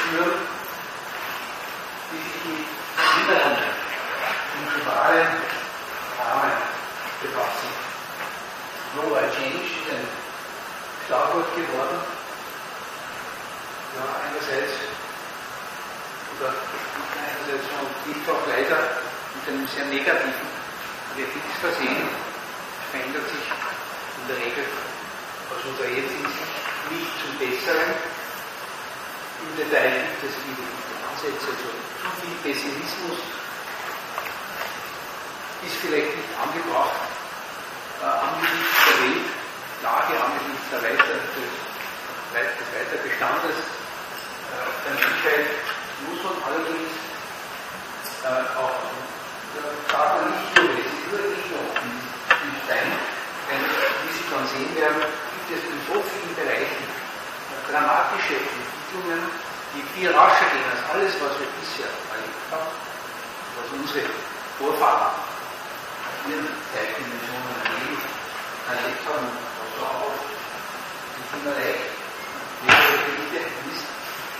führen, die sich mit inneren und globalen Rahmen befassen. Global Change ist ein Schlagwort geworden. Ja, einerseits schon vielfach leider mit einem sehr negativen Effekt versehen. Es verändert sich in der Regel aus unserer jetzigen Sicht nicht zum Besseren. Im Detail gibt es viele Ansätze, also zu viel Pessimismus ist vielleicht nicht angebracht angesichts der Weltlage, angesichts der Weiterbestandes der Menschheit muss man allerdings auch sagen, nicht nur optimistisch sein, denn wie Sie schon sehen werden, gibt es in so vielen Bereichen dramatische Entwicklungen, die viel rascher gehen als alles, was wir bisher erlebt haben, was unsere Vorfahren in ihren Zeitdimensionen erlebt haben, also auch die Kinderleicht, die ist,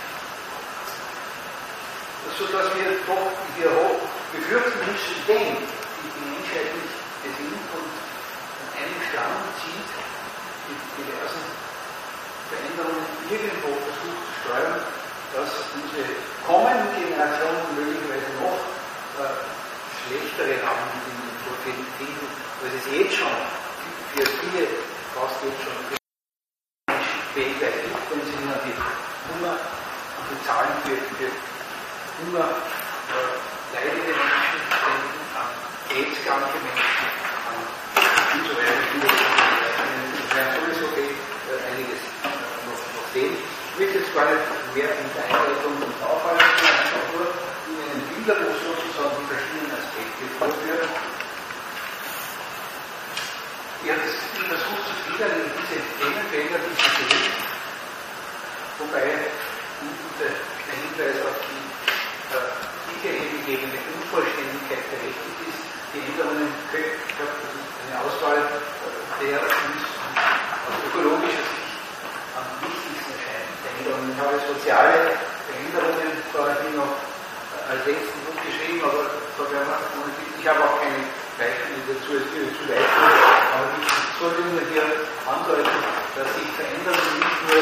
sodass wir doch hier befürchten müssen, wenn die Menschheit nicht besinnt und an einem Strang zieht, mit diversen Veränderungen irgendwo versucht zu steuern, dass unsere kommenden Generationen möglicherweise noch schlechtere Rahmenbedingungen finden, weil es jetzt schon für viele, fast jetzt schon weltweit gibt, wenn Sie nur an die Hunger und die Zahlen für Hunger leidende Menschen denken, an AIDS-kranke Menschen, und so weiter. Wir werden sowieso einiges noch sehen. Ich will jetzt gar nicht mehr in der Einleitung und aufhalten, sondern einfach nur Ihnen bilderlos sozusagen die verschiedenen Aspekte vorführen. Ich versuche zu gliedern in diese Themenfelder, die Sie sehen, wobei der Hinweis auf die gegebene Unvollständigkeit berechtigt ist. Die Änderungen, eine Auswahl, der uns aus ökologischer Sicht am wichtigsten erscheint. Änderungen. Ich habe soziale Veränderungen vorhin noch als letzten Punkt geschrieben, aber ich habe auch keine Beispiele dazu, es würde zu weit gehen, aber ich sollte nur hier andeuten, dass sich Veränderungen nicht nur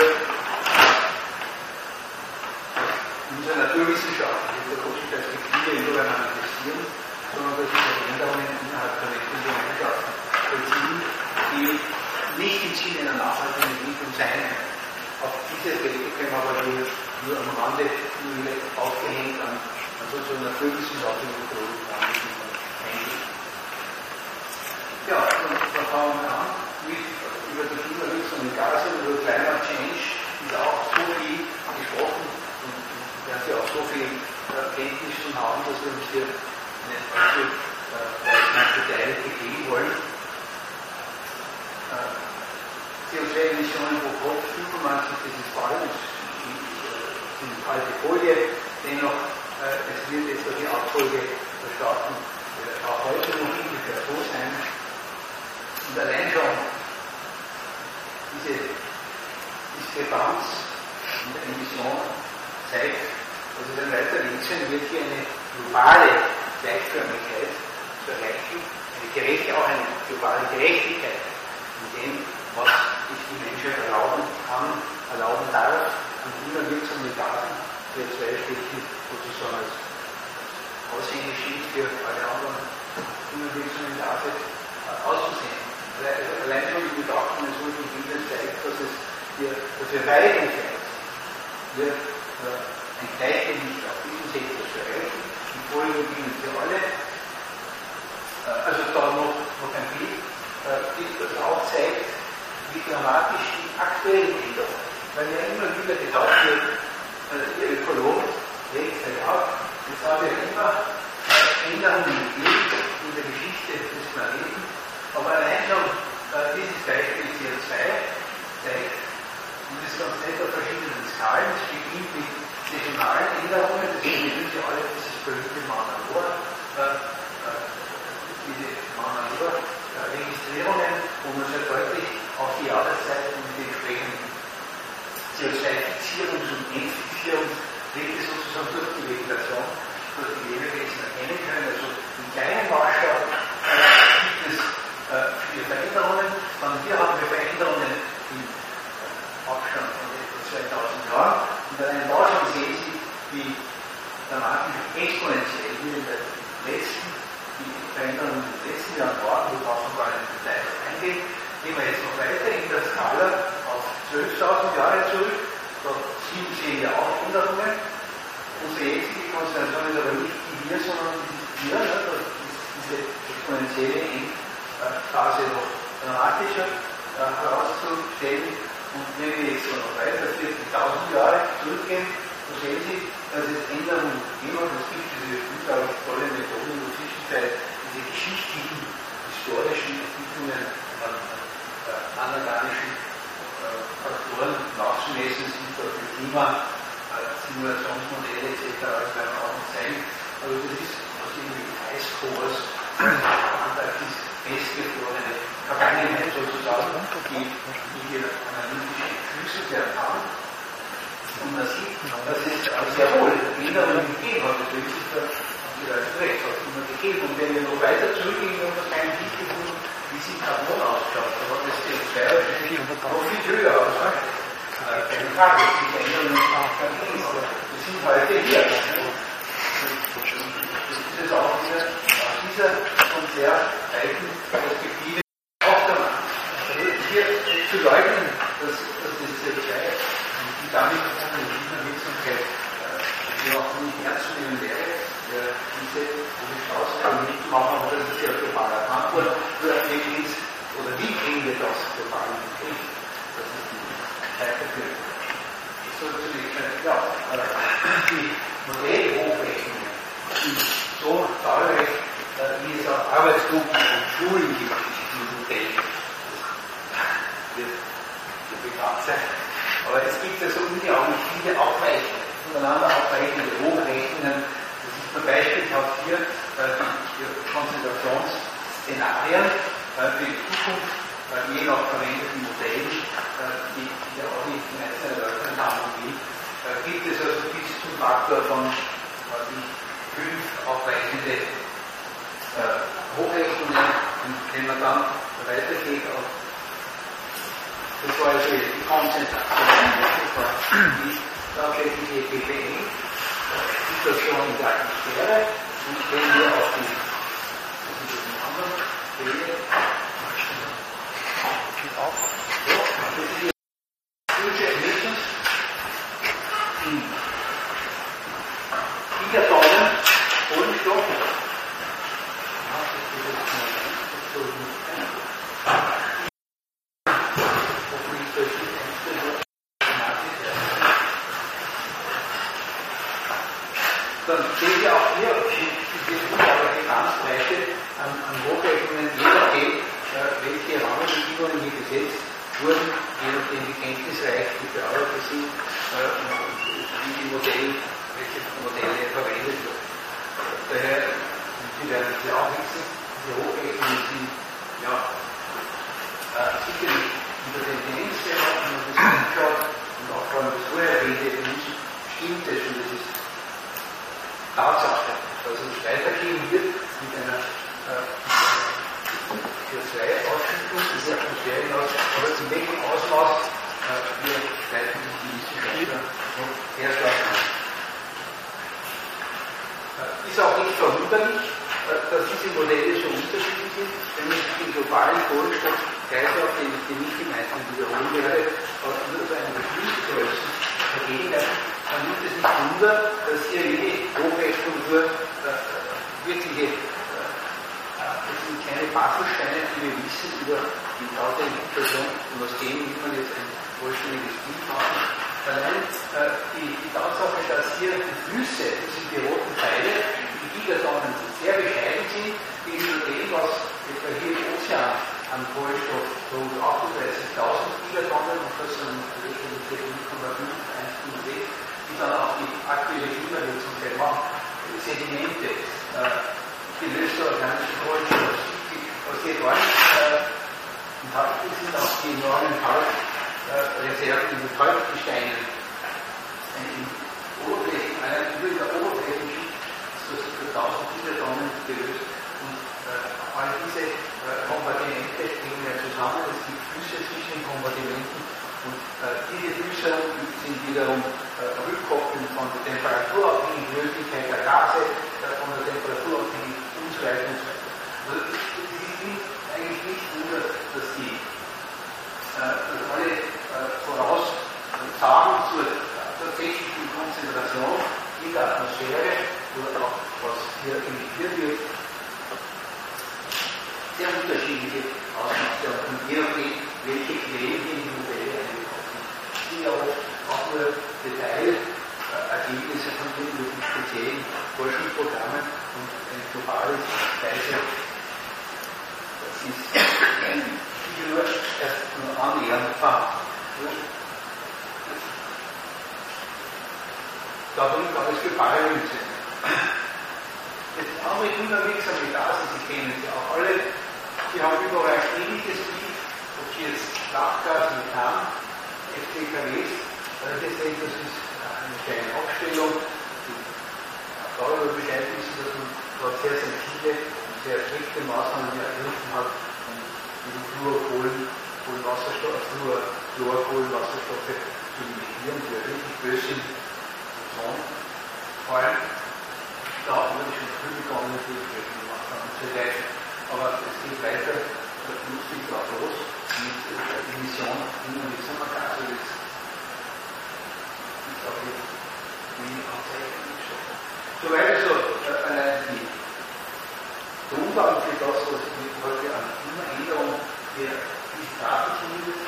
in unserer naturwissenschaftlichen, ökologischen Perspektive nur manifestieren, sondern dass sich Veränderungen innerhalb der Gemeinschaften vollziehen, die nicht im Sinne einer nachhaltigen Entwicklung sein. Auf diese Aspekte können wir aber nur am Rande aufgehängt an sozusagen naturwissenschaftlichen und ökologischen Rahmenbedingungen eingehen. Ja, und da fangen wir an mit über die Klimawirksamen Gase, über Climate Change, ist auch so viel gesprochen und werden Sie auch so viel Kenntnis schon haben, dass wir uns hier nicht allzu ins Detail begeben wollen. CO2-Emissionen pro Kopf 95, das ist falsch, das sind alte Folie, dennoch es wird etwa die Abfolge der Staaten auch heute noch ungefähr so sein. Und allein schon diese Diskrepanz in der Emission zeigt, dass es ein weiter Weg sein wird, hier eine globale Gleichförmigkeit zu erreichen, auch eine globale Gerechtigkeit in dem, was sich die Menschheit erlauben kann, erlauben darf, an klimawirksamen Gasen, CO2 steht hier sozusagen als Aushängeschild für alle anderen klimawirksamen Gase auszusehen. Allein schon die Betrachtung eines solchen Bildes zeigt, dass wir weit entfernt hier ein Gleichgewicht auf diesem Sektor zu erreichen, die Folgen dienen für alle. Also da noch ein Bild, das auch zeigt, wie dramatisch die aktuellen Änderungen, weil ja immer wieder gedacht wird, der Ökologe legt es ab, es hat ja immer Änderungen gegeben in der Geschichte des Planeten, aber allein schon dieses Beispiel CO2 zeigt, und das ganz nett auf verschiedenen Skalen, es beginnt mit saisonalen Änderungen, das sind ja alle dieses berühmte Manalor, diese Manalor-Registrierungen, wo man sehr deutlich auf die Jahreszeiten und die entsprechenden CO2-Fixierungs- und Entfixierungsregeln wird es sozusagen durch die Vegetation, durch die Lebewesen erkennen können. Also im kleinen Maßstab gibt es viele Veränderungen, sondern hier haben wir Veränderungen im Abstand von etwa 2000 Jahren. Und allein da schon sehen Sie, wie dramatisch exponentiell wir in der letzten, die Veränderungen in den letzten Jahren waren, wo brauchen wir gar nicht im Detail eingehen. Gehen wir jetzt noch weiter in der Skala auf 12.000 Jahre zurück, da sehen wir auch Änderungen. Unsere jetzige Konstellation ist aber nicht die hier, sondern die hier, ne? Da ist diese exponentielle Endphase noch dramatischer herauszustellen. Und wenn wir jetzt noch weiter 40.000 Jahre zurückgehen, so sehen Sie, dass es Änderungen gegeben hat. Es gibt diese unglaublich tolle Methode in der Zwischenzeit, diese geschichtlichen, historischen Entwicklungen an anorganischen Faktoren nachzumessen, sind dort die Klima, Simulationsmodelle etc., das werden wir auch noch zeigen. Also das ist aus irgendwie Eiscores, Antarktis festgefrorene Vergangenheit sozusagen, die wir analytisch entschlüsselt werden haben. Und man sieht, dass es sehr wohl Änderungen gegeben hat. Das will sich da auf die Leute recht, hat es immer gegeben. Und wenn wir noch weiter zurückgehen, haben wir keinen Blick gefunden, wie sich Carbon ausschaut. Da hat das CO2 noch viel höher aus. Keine Frage, die Änderungen wir sind heute hier. Das ist auch wieder aus dieser und sehr weiten Perspektive auch der Mann. Also hier zu leugnen, dass das CO2 die damit verbundene Klimavirksamkeit auch nicht ernst zu nehmen wäre, diese Ausgaben nicht zu machen, aber das ist ja globaler Antwort, nur ist, oder wie kriegen wir das global in den Krieg? Das ist die Zeit dafür. So zunächst, ja, die Modellhochrechnungen sind so zahlreich, wie es auch Arbeitsgruppen und Schulen gibt, die Modelle. Das wird bekannt sein. Aber es gibt ja so unglaublich viele Abweichungen, voneinander abweichende Hochrechnungen. Das ist zum Beispiel auch hier die Konzentrationsszenarien für die Zukunft, je nach verwendeten Modellen, die ja auch nicht in einzelnen Wörtern haben will, gibt es also bis zum Faktor von 5 abweichende Hochrechnungen. Und wenn man dann weitergeht auf das war also die Konzentration, das war die tatsächliche BPM-Situation in der Atmosphäre. Und wenn wir auf die anderen Quelle das ist die Future Emissions in Gigatonnen Kohlenstoff. Dann sehen wir auch hier diese unglaubliche Bandbreite an Hochrechnungen, je nachdem, welche Rahmenbedingungen hier gesetzt wurden, je nachdem wie kenntnisreich die Bearbeiter sind und welche Modelle verwendet wurden. Daher, Sie werden es ja auch wissen, diese Hochrechnungen sind sicherlich unter den Tendenzen, wenn man das anschaut und auch vor allem das vorher erwähnte, stimmt es und das ist Tatsache, dass es weitergehen wird mit einer CO2-Ausschüttung in die Atmosphäre hinaus, aber in welchem Ausmaß wir weiter die Wissenschaftler noch herschlagen. Ist auch nicht verwunderlich, dass diese Modelle so unterschiedlich sind, wenn man sich den globalen Kohlenstoffkreislauf, den ich nicht gemeinsam wiederholen werde, nur so eine bestimmte Größe vergegenwärtigen, dann nimmt es nicht wunder, dass hier jede Hochrechnung nur wirkliche das sind kleine Puzzlesteine, die wir wissen über die laute Situation und aus dem will man jetzt ein vollständiges Bild machen. Allein die Tatsache, dass hier die Flüsse, das sind die roten Pfeile, die Gigatonnen sehr bescheiden sind, gegenüber dem, was etwa hier im Ozean an Kohlenstoff rund 38.000 Gigatonnen und das sind natürlich 0,5, 1,6, die dann auch die aktuelle Klimawirksamkeit machen. Sedimente, gelöste organische Kohlenstoff, aus den Orten enthalten sind auch die enormen Kalkreserven in den Kalkgesteinen. Im Oberflächen gelöst. Und all diese Kompartimente hängen ja zusammen, es gibt Flüsse zwischen den Kompartimenten und diese Flüsse sind wiederum rückkoppeln von der temperaturabhängigen Löslichkeit der Gase, von der temperaturabhängigen und so weiter und so weiter. Also es ist eigentlich nicht wunder, dass alle Voraussagen zur tatsächlichen Konzentration in der Atmosphäre oder auch was hier emittiert wird, sehr unterschiedliche Ausmaße und je nachdem, welche Quellen in die Modelle eingebaut sind. Das sind ja auch nur Detailergebnisse von irgendwelchen speziellen Forschungsprogrammen und ein globales Weise, das ist nur erst nur annähernd vorhanden. Darum gab es globale Lösungen. Das andere unwirksame Gase, Sie kennen sie auch alle, die haben überall ein ähnliches Bild, ob sie jetzt Lachgas, Methan, FCKWs, das ist eine kleine Aufstellung, die darüber Bescheid wissen, dass man dort sehr sensible und sehr strikte Maßnahmen ergriffen hat, um die Fluorkohlenwasserstoffe zu limitieren, die ja wirklich böse sind. Vor allem, da haben wir schon früh begonnen, natürlich gemacht haben und so weiter. Aber es geht weiter, lustig drauf los, mit der Emission in den Sommergase, das ist auch die Anzeige. Soweit also allein die Grundlagen für das, was wir heute an Klimaänderung der Daten zumindest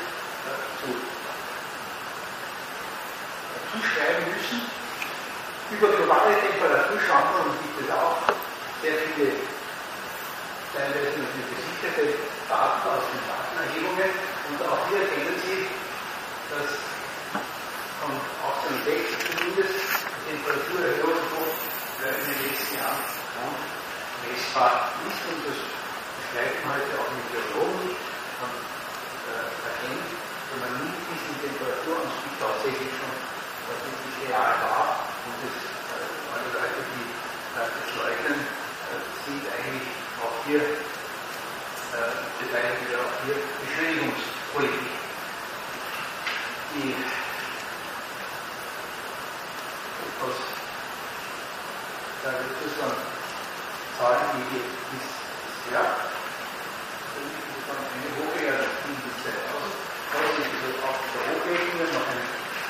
zuschreiben müssen. Über globale Temperaturschwankungen gibt es auch sehr viele, teilweise natürlich gesicherte Daten aus den Datenerhebungen. Und auch hier erkennen Sie, dass von 1860 zumindest die Temperaturerhöhung in den letzten Jahren messbar ist. Und das beschreiben heute auch Meteorologen nicht. Man erkennt, wenn man nimmt diesen Temperaturanstieg tatsächlich schon wirklich real war. Und alle Leute, die das leugnen, sind eigentlich auch hier, betreiben wir auch hier Beschleunigungspolitik. Die etwas, da wird es dann Zahlen, die hier ist, ja, eine Hochrechnung in die 2000, da sind wir auch der Hochrechnung noch ein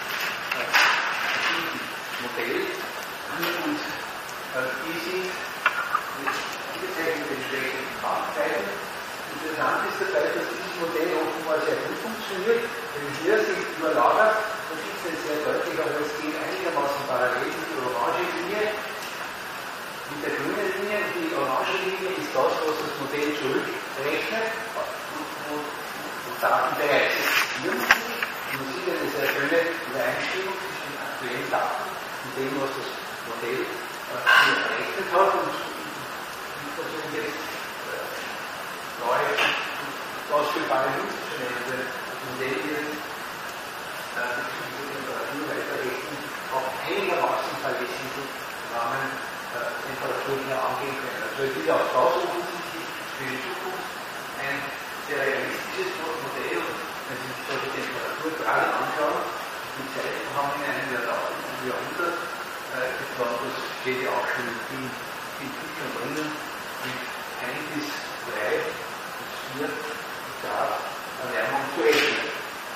Modell und die sind angezeichnet mit den schlechten Bandbreiten. Interessant ist dabei, dass dieses Modell offenbar sehr gut funktioniert, denn hier sind überlagert, man sieht es sehr deutlich, aber es geht einigermaßen parallel mit der orange Linie, mit der grünen Linie, und die orange Linie ist das, was das Modell zurückrechnet, wo Daten bereits existieren. Und man sieht eine sehr schöne Übereinstimmung zwischen den aktuellen Daten und dem, was das Modell hier errechnet hat. Und wir versuchen jetzt neue ausführbare Nutzer zu nennen. Das Modell wird bezüglich der Temperatur weiterrechnen, auch einigermaßen verlässlich im Rahmen Temperaturen hier angehen können. Also es ist auch das offensichtlich für die Zukunft ein sehr realistisches Modell. Wenn Sie sich solche Temperaturgrade anschauen, die Zeiten haben in einem Jahrhundert, das steht ja auch schon in Büchern drinnen, mit 1 bis 3 bis 4 Grad Erwärmung zu rechnen.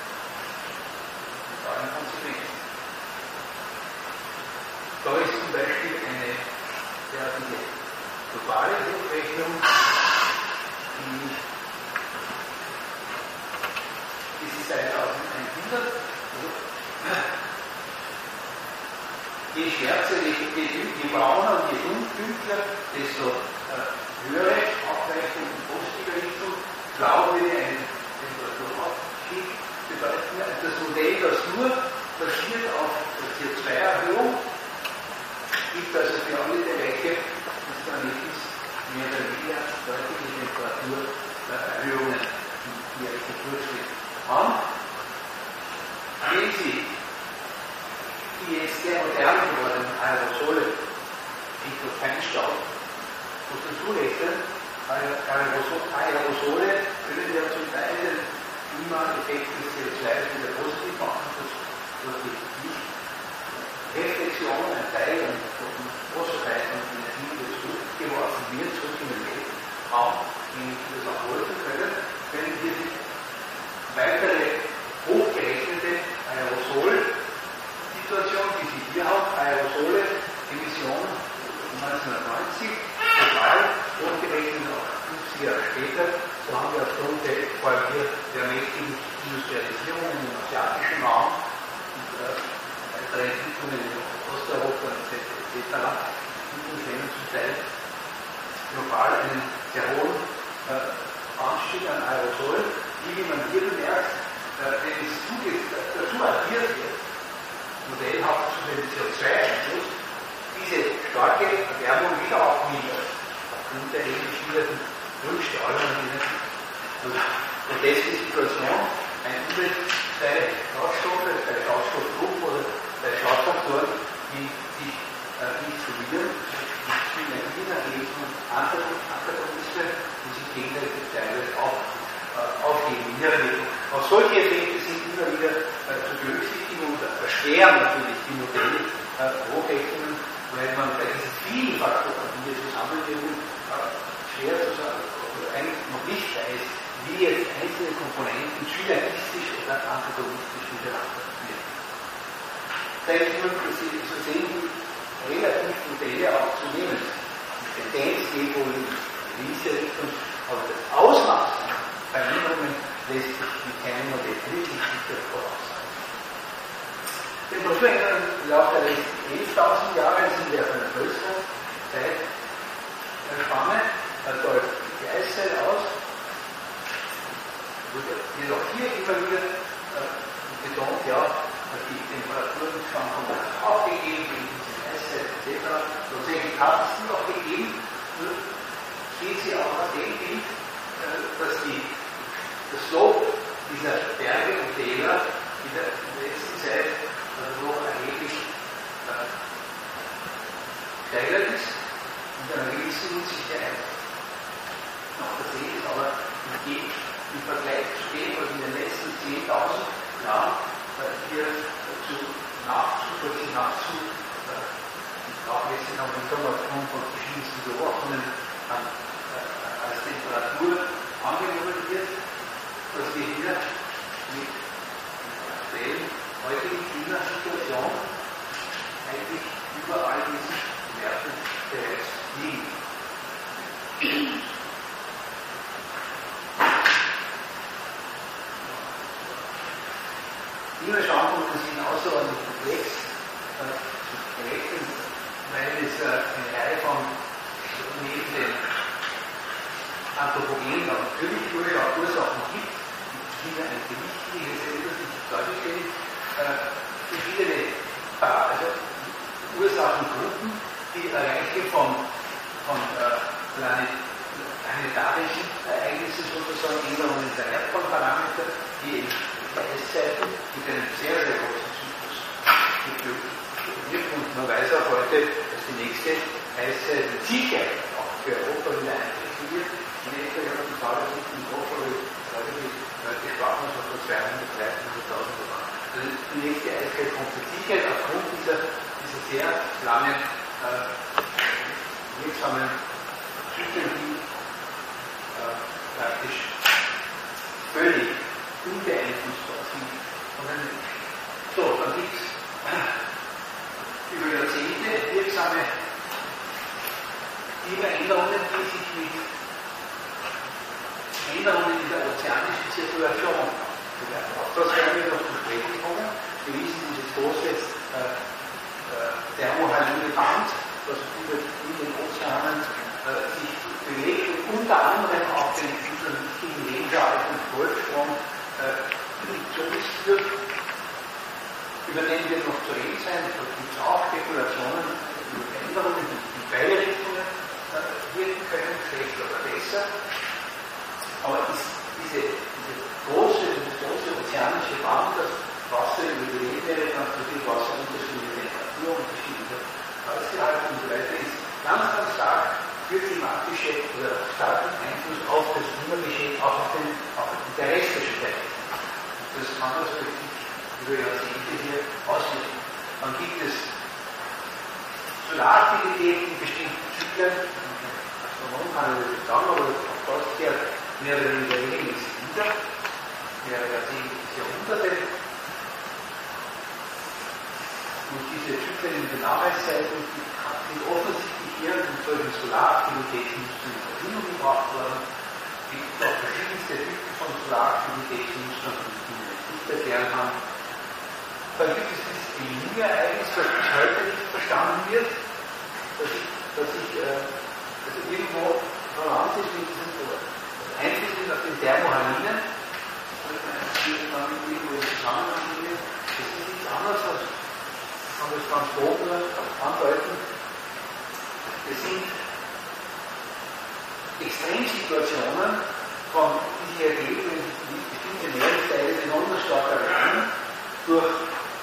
Das war eine Konsequenz. Da ist zum Beispiel eine derartige globale Hochrechnung, die ist seit 2100. Je schwärzer, je brauner und je dunkler, desto höhere Abweichung in positive Richtung. Blau würde ein Temperaturaufstieg bedeuten. Das Modell, das nur basiert auf der CO2-Erhöhung, gibt also für alle Bereiche des Planeten mehr oder weniger deutliche Temperaturerhöhungen, die Architekturschritt haben. Wenn Sie die jetzt sehr modern gewordenen Aerosole, Feinstaub, muss dazu rechnen, Aerosole können ja zum Teil den Klimaeffekt des CO2 wieder positiv machen, durch die Reflexion ein Teil von Wasserteil und Energie wieder zurückgeworfen wird, zurück in den Weltraum, die das auch helfen können, wenn wir weitere hochgerechnete Aerosol-Situation, die Sie hier haben, Aerosole-Emissionen 1990, total hochgerechnet, auch 50 Jahre später, so haben wir aufgrund vor allem hier der mächtigen Industrialisierung im asiatischen Raum und weitere Entwicklungen in Osteuropa etc. Entwicklungsländern zum Teil global einen sehr hohen Anstieg an Aerosolen, die, wie man hier bemerkt, wenn es dazu addiert wird, modellhaft zu dem CO2-Einfluss, diese starke Erwärmung wieder aufmildert, aufgrund der eben geschilderten Rückstrahlungen. Und das ist die Situation, ein Umwelt bei Schadstoffe, bei Schadstoffgruppen oder bei Schadfaktoren, die sich nicht verlieren, nicht viel Energie ergeben und Antagonismen, die sich gegenseitig teilweise aufgeben in der Entwicklung. Auch solche Effekte sind immer wieder zu berücksichtigen und erschweren natürlich die Modellhochrechnungen, weil man bei diesen vielen Faktoren, die wir zusammennehmen, schwer zu sagen, oder eigentlich noch nicht weiß, wie jetzt einzelne Komponenten synergistisch oder antagonistisch miteinander wirken. So sehen die Relativmodelle auch zunehmend. Die Tendenz geht wohl in diese Richtung, aber das Ausmaß an Veränderungen lässt sich mit keinem Modell wirklich sicher voraussagen. Temperaturänderungen im Laufe der letzten 11.000 Jahre sind ja von einer größeren Zeitspanne, deutet die Eiszeit aus. Wird auch hier immer wieder betont, ja, die Temperaturschwankungen hat es auch gegeben, wegen dieser Eiszeit etc. Tatsächlich hat es die auch gegeben, nur sehen Sie auch auf dem Bild, dass das Slope dieser Berge und Täler in der letzten Zeit noch erheblich steigert ist, mit einer gewissen Unsicherheit. Noch das ist aber im Vergleich zu dem, was in den letzten 10.000 Jahren hier nachzulässig haben wir aufgrund von verschiedensten Beobachtungen als Temperatur angenommen wird, dass wir hier mit der aktuellen heutigen Klimasituation eigentlich überall diesen Werten bereits liegen. Klimaschwankungen sind außerordentlich komplex zu berechnen, weil es eine Reihe von neben den anthropogenen, aber natürlich Ursachen gibt, die Klima ein gewichtiges Element dargestellt, verschiedene Ursachengruppen, die Erreichung von planetarischen Ereignissen sozusagen, Änderungen der Erdbahnparameter, die Eiszeiten mit einem sehr, sehr großen Zyklus wirken. Und man weiß auch heute, dass die nächste Eiszeit mit Sicherheit auch für Europa wieder eintreten wird. In etwa, ich habe die Zahl nicht im Kopf, aber ich glaube, die Leute sprachen uns von 200.000, 300.000 Jahren. Also die nächste Eiszeit kommt mit Sicherheit aufgrund dieser sehr langen, wirksamen Zyklen, die praktisch völlig unbeeinflussbar sind. So, dann gibt es über Jahrzehnte wirksame Klimaänderungen, die sich mit Änderungen in der ozeanischen Zirkulation bewerten. Auch das werden wir noch zu sprechen kommen. Wir wissen, dieses große thermohaline Band, das über den Ozeanen sich bewegt und unter anderem auch den wichtigen Regenwald und Golfstrom zu uns führt, über den wird noch zu reden sein. Da gibt es auch Spekulationen über Veränderungen, die in beide Richtungen wirken können, schlechter oder besser. Aber dieses große ozeanische Band, das Wasser über die Meere, natürlich Wasser unterschiedliche Temperatur, unterschiedliche Ausgehalten und so weiter, ist ganz, ganz stark für klimatische Solaraktivität in bestimmten Zyklen, Astronom kann ich das sagen, aber das kehrt mehr oder weniger regelmäßig wieder, mehrere Jahrhunderte. Und diese Zyklen in der Nachweiszeit sind offensichtlich in solchen Solaraktivitätsmustern in Verbindung gebracht worden. Es gibt auch verschiedenste Typen von Solaraktivitätsmustern, die man jetzt nicht erklären kann. Dann gibt es dieses El-Niño-Ereignis, das bis heute nicht verstanden wird, dass ich irgendwo verwandt ist mit diesem Einfluss auf den Thermohalinen, die dann irgendwo im Zusammenhang sind. Das ist nichts anderes als, kann das ganz grob nur andeuten, es sind Extremsituationen, die sich ergeben, wenn sich bestimmte Nährstoffe besonders stark erhöhen, durch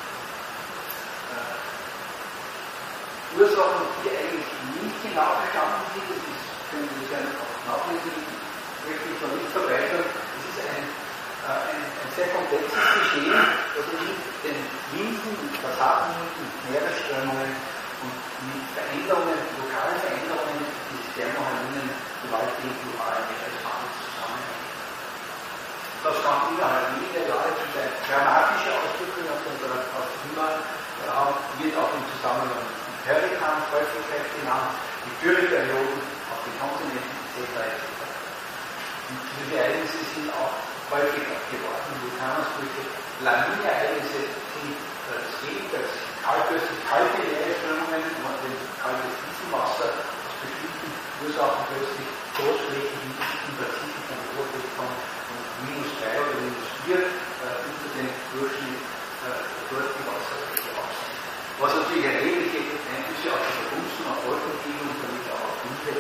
Ursachen, die eigentlich nicht genau verstanden sind. Das können Sie auch nachlesen, möchte ich noch nicht verbreitern. Das ist ein sehr komplexes Geschehen, das mit den Winden, mit Passatenwinden, mit Meeresströmungen und mit Veränderungen, lokalen Veränderungen dieses Thermohalinen, gewaltigen globalen Meereswandels zusammenhängt. Das kann innerhalb weniger Jahre zu dramatische Auswirkungen auf das Klima haben, wird auch im Zusammenhang mit Hurrikanen Häufigkeit genannt, die Dürreperioden auf den Kontinenten etc. Und diese Ereignisse sind auch häufiger geworden. Vulkanausbrüche, Lawineneignisse sind das Gegenteil, plötzlich kalte Meeresströmungen, wenn kaltes Fließenwasser aus bestimmten Ursachen plötzlich großflächig im Pazifik an die Oberfläche kommt und -3 oder -4 unter den Durchschnitt dort die Wasserfläche aussieht. Was natürlich erhebliche Einflüsse auf die Verdunstung, auf Wolkenbildung und damit auch auf Winde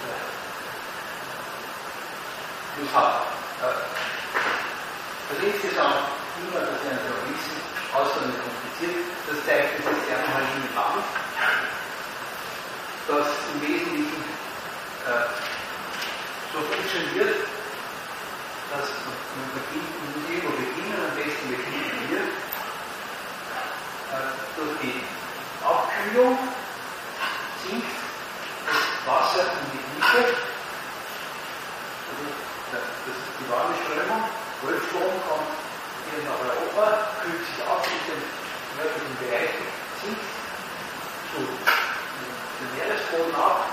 hat. Also insgesamt immer, dass wir einfach wissen, außerordentlich kompliziert, das zeigt dieses Thermohalinen Band, das im Wesentlichen so funktioniert, dass man muss irgendwo beginnen, am besten beginnen wir durch die Abkühlung sinkt das Wasser in die Tiefe, also das ist die warme Strömung, Golfstrom kommt hier nach Europa, kühlt sich ab in den nördlichen Bereichen, sinkt zu dem Meeresboden ab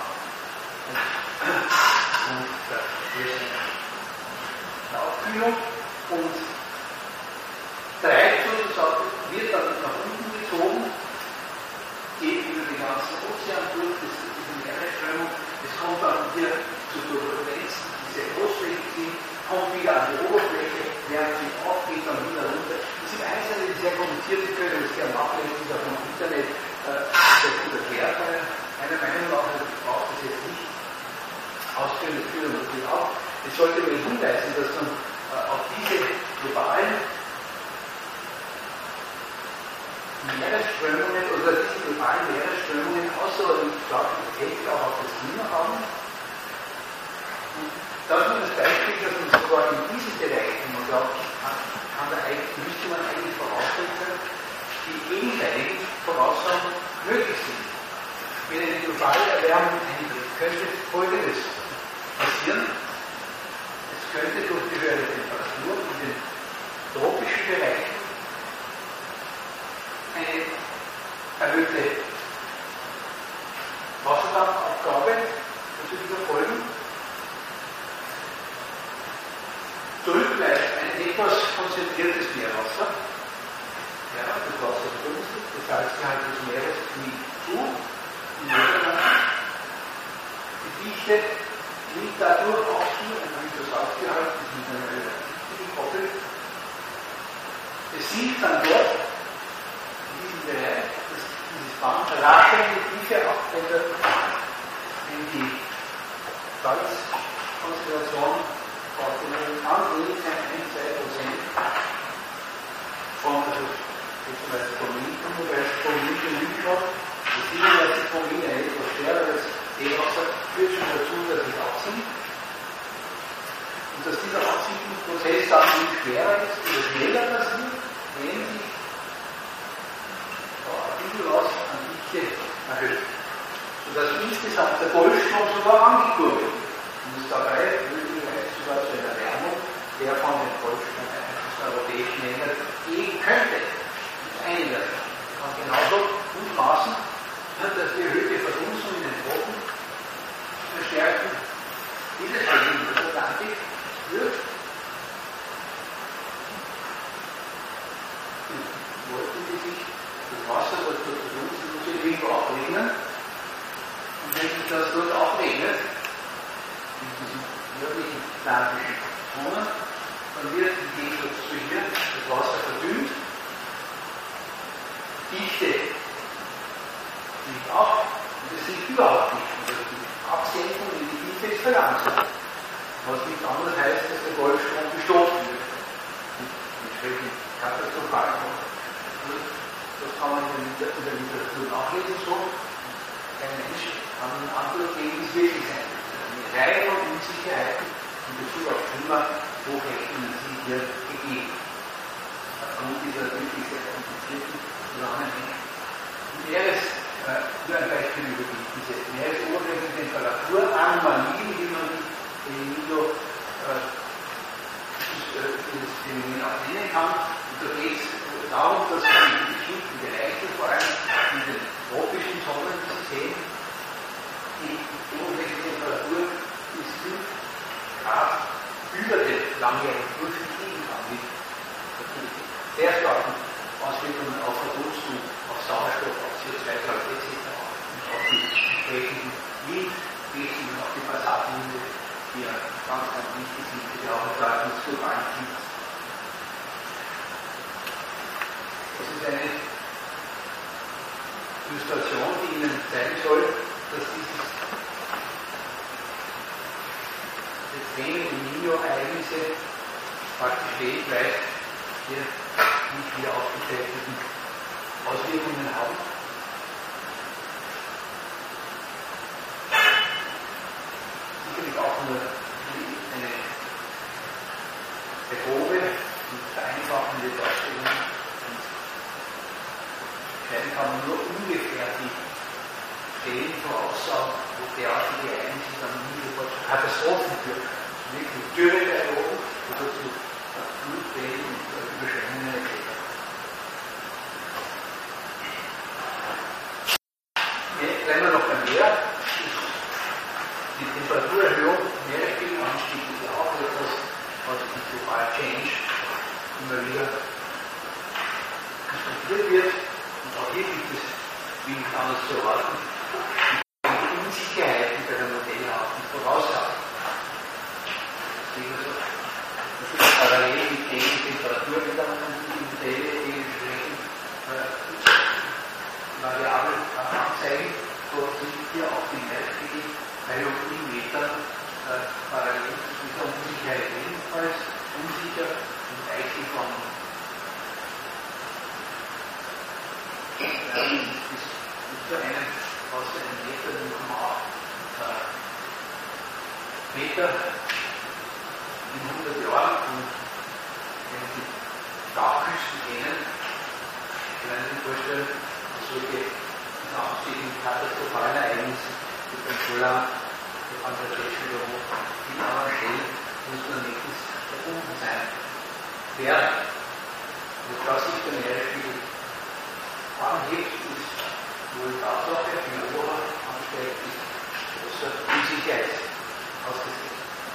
und der Abkühlung und treibt sozusagen, wird dann nach unten gezogen, geht über den ganzen Ozean durch, diese Meeresströmung, es kommt dann hier zu Turbulenzen, die sehr großflächig sind, kommt wieder an die Oberfläche, während sie aufgeht, dann wieder runter. Das sind einzelne sehr komplizierte, können das gerne nachlesen, ist auch im Internet sehr gut erklärt. Meiner Meinung nach braucht es jetzt nicht ausführen, das führen wir natürlich auch. Es sollte aber hinweisen, dass man auf diese globalen Meeresströmungen oder diese globalen Meeresströmungen außerordentlich starke Effekte auch auf das Klima haben. Und das ist das Beispiel, dass man sogar in diesem Bereich, wo man glaubt, müsste man eigentlich voraussetzen, die gegenseitigen Voraussagen möglich sind. Wenn eine globale Erwärmung eintritt, könnte Folgendes passieren. Es könnte durch die höhere Temperatur in den tropischen Bereichen eine erhöhte Wasserdampfabgabe natürlich erfolgen. Zurück bleibt ein etwas konzentriertes Meerwasser. Ja, das Wasser verdunstet, das Salzgehalt des Meeres nimmt zu. Die Dichte nimmt dadurch auch zu, nämlich das Salzgehalt ist mit einer Dichte gekoppelt. Es sinkt dann dort, in diesem Bereich, dieses Band rasch in die Tiefe abfällt, wenn die Salzkonzentration kann wenig sein, 1-2% von, also zum Beispiel von München, wobei es von München hinschaut, das 37 Promille ein etwas schwereres Seewasser führt schon dazu, dass es absinkt. Und dass dieser Absinkungsprozess dann viel schwerer ist oder schneller passiert, wenn sich Wasser an Dichte erhöht. sodass insgesamt der Golfstrom sogar angekurbelt und es dabei möglicherweise sogar zu einer Erwärmung der von den Golfstromeinfluss der europäischen Länder gehen könnte. Das ist einiges. Man kann genauso mutmaßen, dass die erhöhte Verdunstung in den Tropen verstärkten Widerstände im Atlantik wird. Wollten die sich das Wasser, das dort verdunstet, muss irgendwo abregnen. Und wenn sich das dort abregnet, in diesen nördlichen atlantischen Zonen, dann wird im Gegensatz zu hier das Wasser verdünnt, Dichte nimmt ab und es sinkt überhaupt nicht. Und die Absenkung in die Dichte ist verlangsamt. Was nicht anders heißt, dass der Golfstrom gestoßen wird. Entsprechend katastrophal. Das kann man in der Literatur nachlesen so. Kein Mensch kann eine Antwort geben, wie es wirklich sein wird. Eine Reihe von Unsicherheiten in Bezug auf Klimahochrechnungen sind hier gegeben. Aufgrund dieser wirklich sehr komplizierten Zusammenhänge. Nur ein Beispiel über diese Meeresoberflächentemperaturanomalien, wie man die in Nilo dieses Phänomen auch nennen kann. Und da geht es darum, dass man in bestimmten Bereichen, vor allem in den tropischen Zonen, sehen, die Oberflächentemperatur bis 5 Grad über den langjährigen Durchschnitt liegen kann, mit sehr starken Auswirkungen auf Verdunstung, auf Sauerstoff, auf CO2-Gehalt etc. und auf die entsprechenden Windrichtungen, auf die Passatenwinde, die ja ganz wichtig sind für die Aufenthalte des globalen Klimas. Das ist eine Illustration, die Ihnen zeigen soll, dass dieses extreme El Niño-Ereignisse praktisch weltweit hier nicht wieder aufgezeichneten Auswirkungen haben. Sicherlich auch nur eine grobe und vereinfachende Darstellung. Entscheiden kann man nur ungefähr die Stellen voraussagen, wo derartige Ereignisse dann nie sofort zu Katastrophen führen können. Wirklich Dürre der Erholung oder zu Flutwellen und Überschwemmungen etc. Bleiben wir noch beim Meer. Die Temperaturerhöhung, Meeresspiegelanstieg ist ja auch etwas, was im Global Change immer wieder diskutiert wird. Und auch hier gibt es, wie nicht anders zu erwarten, die Unsicherheiten bei der modellhaften Voraussagen. Parallel mit den Temperaturänderungen, die die Modelle dementsprechend variabel anzeigen, so sind hier auch die Meeresspiegel bei rund Metern parallel zu dieser Unsicherheit ebenfalls unsicher und eingekommen. Bis zu einem aus einem Meter 0,8 Meter in 100 Jahren. Und wenn Sie Dachküsten kennen, können Sie sich vorstellen, dass solche zusammenstehenden katastrophalen Ereignisse mit dem Vorland, der Bangladesch oder wo vielen anderen Stellen muss man nicht verbunden sein werden. Und das ist der Meeresspiegel anhebt, ist wohl Tatsache, die Oberhand ansteigt, ist großer Unsicherheit ausgesetzt.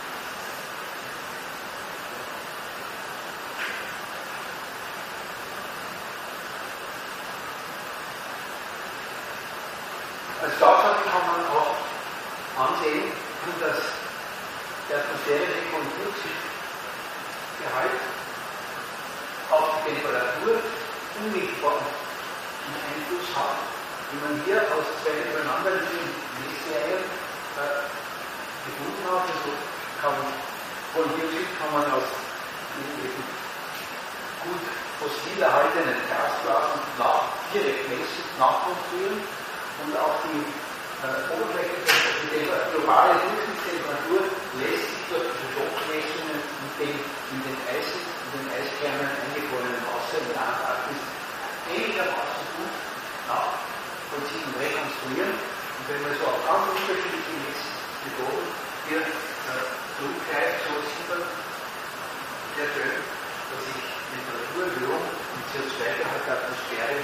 Als Tatsache kann man auch ansehen, dass der atmosphärische Kohlendioxidgehalt auf die Temperatur unmittelbar einen Einfluss hat. Wenn man hier aus zwei übereinanderliegenden Messserien gefunden hat, also Kohlendioxid kann man aus irgendwelchen gut fossil erhaltenen Gasflaschen direkt messen, nachkonstruieren und auch die Oberfläche, die globale Durchschnittstemperatur lässt sich durch diese Schockmessungen in den Eiskernen eingefrorenen Wasser in der Antarktis einigermaßen gut nachvollziehen und rekonstruieren. Und wenn man so auf ganz unterschiedliche Methoden hier zurückgreift, so sieht man sehr schön, dass sich Temperaturerhöhung und CO2-Gehalt der Atmosphäre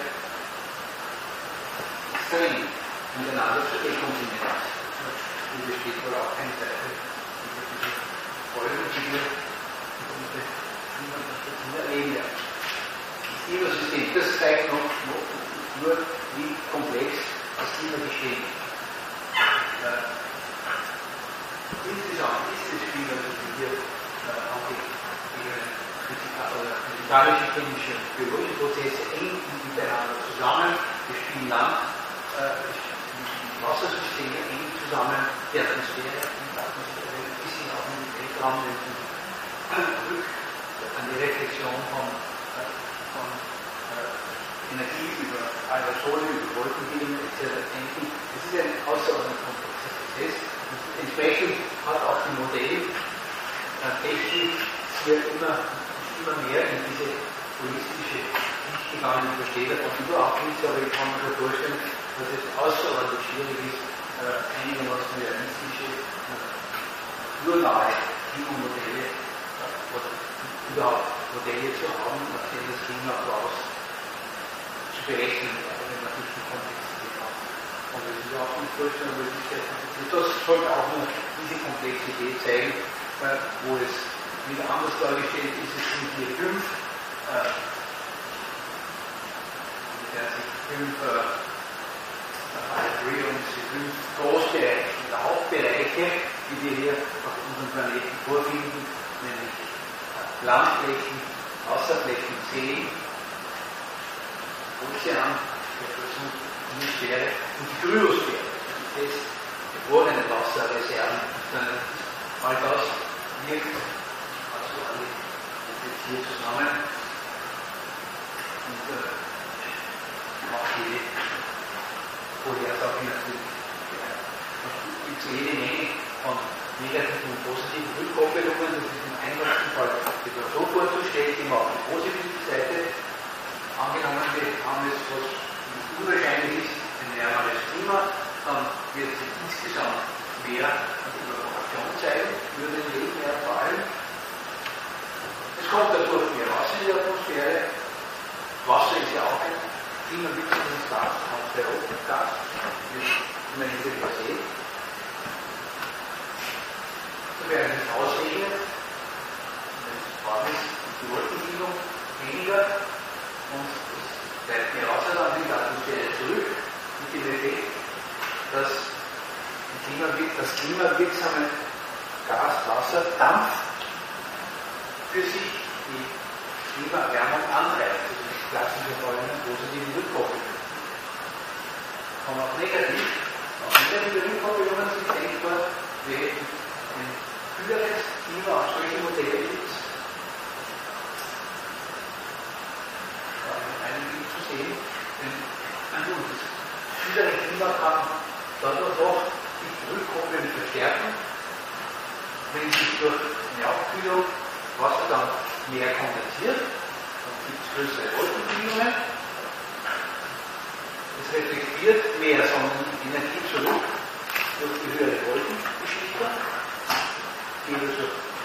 extrem miteinander zu dekombinieren. Hier besteht wohl auch keine Seite über diese Folgen, die wir erleben werden. Das Klimasystem, das zeigt noch nur, wie komplex das Klimageschehen ist. Insgesamt ist das Klima, das wir hier physikalische, chemische, biologische Prozesse eng miteinander zusammen. Wir spielen Wassersysteme eng zusammen, die Atmosphäre bis hin auch in den Weltraum, zurück an die Reflexion von Energie über Aerosole, über Wolkenbildung etc. denken. Das ist ein außerordentlich komplexer Prozess. Und entsprechend hat auch die Modelltechnik hier immer mehr in diese holistische Sicht gegangen. Ich verstehe davon überhaupt nichts, aber ich kann mir schon vorstellen, dass es außerordentlich schwierig ist, einigermaßen realistische, naturnahe Klimamodelle oder überhaupt Modelle zu haben, nach denen das Klima voraus zu berechnen, wenn man nicht die Komplexität hat. Und das ist auch nicht vorstellen, aber das sollte auch nur diese Komplexität zeigen, wo es wieder anders dargestellt ist. Es sind hier fünf Großbereiche oder Hauptbereiche, die wir hier auf unserem Planeten vorfinden, nämlich Landflächen, Wasserflächen, Seen, Ozean, Hemisphäre und die Kryosphäre, die fest gefrorenen Wasserreserven. All das wirkt also alle hier zusammen und macht jede Vorhersage natürlich. Es gibt jede Menge von negativen und positiven Rückkoppelungen. Das ist im einfachsten Fall so vorzustellen, die auf die positive Seite. Angenommen, wir haben jetzt was unwahrscheinlich ist, ein wärmeres Klima, dann wird sich insgesamt mehr Evaporation zeigen, würde den Leben mehr fallen. Es kommt dadurch mehr Wasser in die Atmosphäre. Wasser ist ja auch ein klimawirksames Gas, Gas, wie man hier sehen. So werden es ausregnet, wenn es warm ist, ist die Wolkenbildung weniger und es bleibt mehr Wasser dann in die Atmosphäre zurück mit dem Effekt, dass das klimawirksame Gas, Wasser, Dampf für sich die Klimaerwärmung antreibt. Das ist klassischer Fall einer positiven Rückkopplung. Und auch negative Rückkopplungen sind denkbar, wie ein kühleres Klima auf solche Modelle gibt. Einen Bild zu sehen, denn das kühlere Klima kann dadurch auch die Rückkopplung verstärken, wenn sich durch eine Abkühlung Wasser dann mehr kondensiert, dann gibt es größere Wolkenbildungen, es reflektiert mehr Sonnenenergie zurück durch die höhere Wolkenbeschichtung, geht also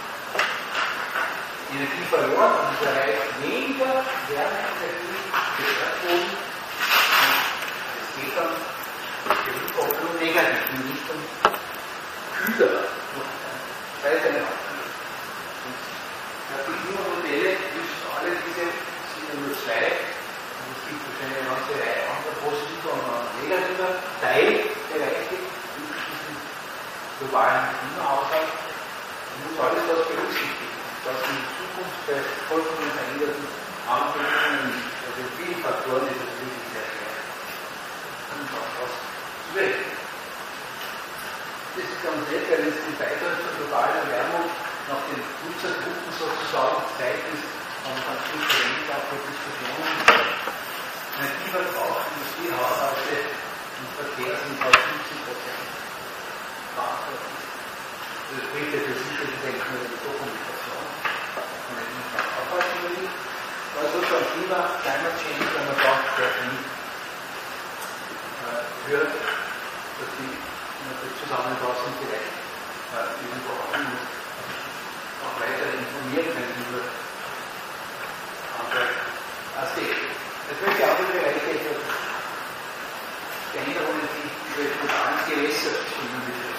Energie verloren und es erreicht weniger Wärmeenergie für Erdboden und es geht dann die Rückkopplung negativ in Richtung kühler weitere Abkühlung. Die Klimamodelle müssen alle diese, sind ja nur zwei, und es gibt wahrscheinlich eine ganze Reihe anderer positiver und negativer Teilbereiche in diesem globalen Klimahaushalt. Man muss alles das berücksichtigen, dass in Zukunft bei vollkommen veränderten Anforderungen nicht. Also in vielen Faktoren ist es wirklich sehr schwer, und auch das zu berechnen. Das ist ganz nett, weil es den Beitrag zur globalen Erwärmung nach den Nutzergruppen sozusagen zeigt, ist, man kann viel verwenden auch für Diskussionen. Energieverbrauch, Industrie, Haushalte und Verkehr sind auf 50% verantwortlich. Das spricht ja für sich, dass ich denke, nur die Dokumentation von Energieverbrauch. Also beim Klima, Climate Change, wenn man sagt, der hört dass die Zusammenfassung vielleicht irgendwo auch weiter informieren können über andere Aspekte. Natürlich andere Bereiche Veränderungen, die über globalen Gewässersysteme betreffen.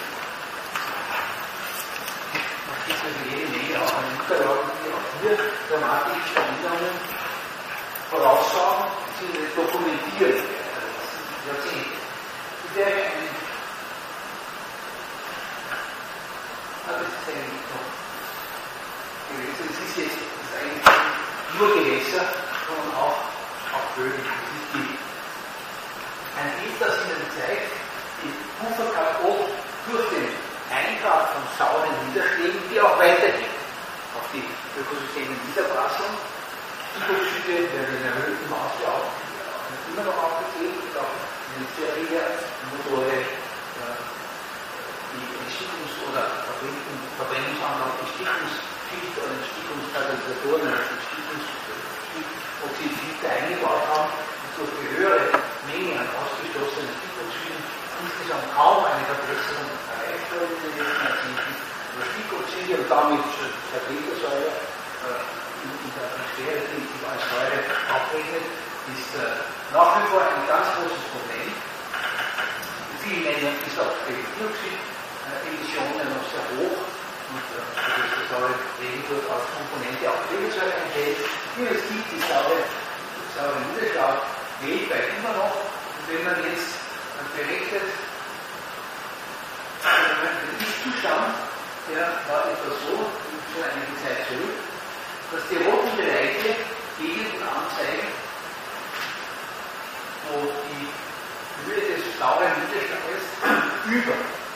Es gibt also jede Menge auch an Unterlagen, die auch hier dramatische Veränderungen voraussagen bzw. dokumentieren werden. Jahrzehnte. Das wäre das ist eigentlich noch Gewässer. Das ist jetzt eigentlich nur Gewässer, sondern auch Böden. Das ist ein Bild, das Ihnen zeigt, die Uferkatastrophe durch den Eintrag von sauren Niederschlägen, die auch weitergehen auf die Ökosysteme Niederprasseln. Überschüsse werden in erhöhtem Maße auch immer noch aufgezählt und auch in der Serie Motore, die Entstiegungs- oder Verbrennungsanlagen, Entstickungsfilter oder Entstickungskatalysatoren, also Entstickungsoxidfilter eingebaut haben, die durch die höhere Menge an ausgestoßenen Stickoxiden insgesamt kaum eine Verbesserung erreicht wurde in den letzten Jahrzehnten. Aber Stickoxide und damit Vertretersäure in der Atmosphäre, die sich als Säure abrechnet, ist nach wie vor ein ganz großes Problem. In vielen Ländern ist auch Dioxidemissionen noch sehr hoch und die Säure dort als Komponente auch Trägersäure enthält. Hier es gibt die saure Niederschlag weltweit immer noch. Und wenn man jetzt berechnet, den Ist-Zustand, der war etwa so, schon einige Zeit zurück, dass die roten Bereiche Gegenden anzeigen, wo die Höhe des sauren Niederschlags über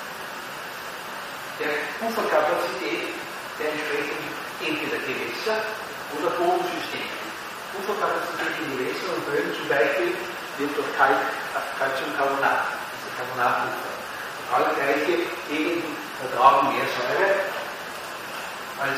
der Uferkapazität der entsprechenden entweder Gewässer oder Bodensysteme. Uferkapazität in Gewässer und Böden zum Beispiel wird durch Calciumcarbonat, also Carbonatufer. Kalkreiche Gegenden vertragen mehr Säure als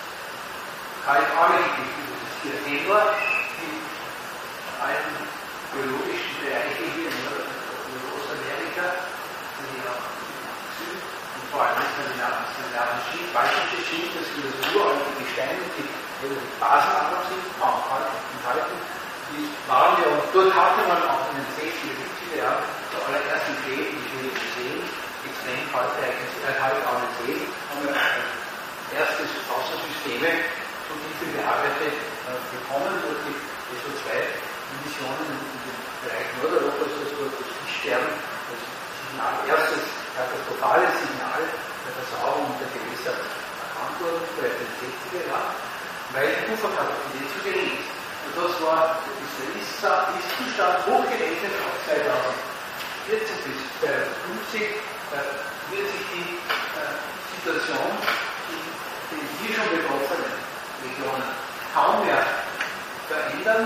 kalkarme Gebiete. Das ist hier Tenor, die alten biologischen Bereiche hier in Nordamerika, die auch Süd und vor allem skandinavische baltische Schild, das sind das uralte Gesteine, die relativ basenarm sind, kaum enthalten. Die waren ja, und dort hatte man auch in den 60er, 70er Jahren zuallererst die Seen, die schwedischen Seen, extrem kalkarme Seen, haben wir als erstes Wassersysteme so tiefe bearbeitet bekommen durch die SO2-Emissionen in dem Bereich Nordeuropas, das dort das Fischsterben als Signal, erstes katastrophales Signal der Versauerung der Gewässer erkannt wurde, bei den 60er Jahren, weil die Uferkapazität zu gering ist. Und das war dieser Ist-Zustand hochgerechnet auf 2014 bis 2050, wird sich die Situation in den hier schon betroffenen Regionen kaum mehr verändern.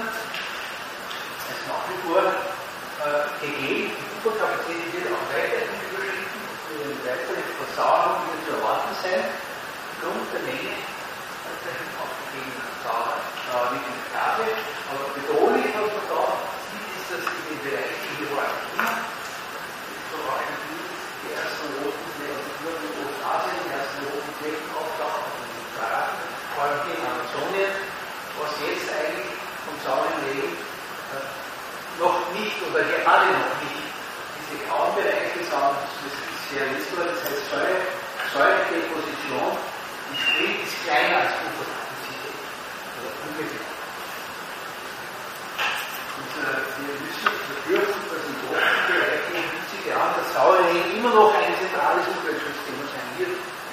Es ist nach wie vor gegeben, die Uferkapazität wird auch weiterhin überschritten, eine weitere Versauerung wird zu erwarten sein, aufgrund der Menge der aufgegebenen Mittelkarte. Aber bedrohlich, was man da sieht, ist, dass in den Bereichen hier vor allem so vor allem die ersten roten Flecken, in Ostasien, die ersten roten Flecken auftauchen, vor allem hier in Amazonien, was jetzt eigentlich vom sauren Regen noch nicht oder gerade noch nicht diese grauen Bereiche sagen, das ist sehr lesbar, das heißt Säuredeposition, die Spree ist kleiner als Uferkapazität oder ungefähr. Und wir müssen befürchten, dass in großen Bereichen in 50 Jahren das saure Regen immer noch ein zentrales Umweltschutzthema sein wird.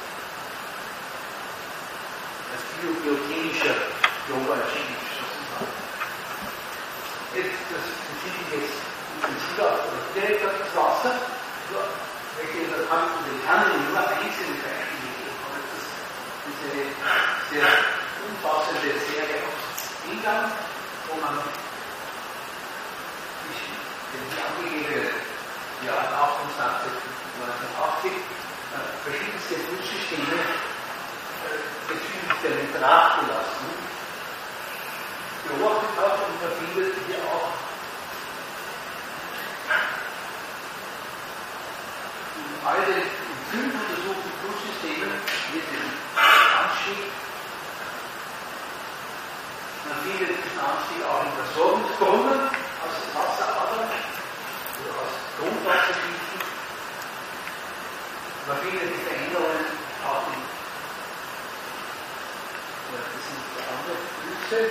Als biochemischer Global Change sozusagen. Das bezieht sich jetzt intensiver direkt auf das Wasser. Da kann ich nur einzelne Beispiele geben, aber das ist eine sehr umfassende Serie aus Bildern, wo man die angegebene Datumsatz 1980 verschiedenste Flusssysteme bezüglich der Nitratbelastung beobachtet hat und man findet hier auch all den in 5 untersuchten Flusssystemen wird ein Anstieg. Man findet diesen Anstieg auch in Versorgungsbrunnen aus Wasseradern oder aus Grundwasserschließen. Man findet die Veränderungen auch in, das sind andere Flüsse.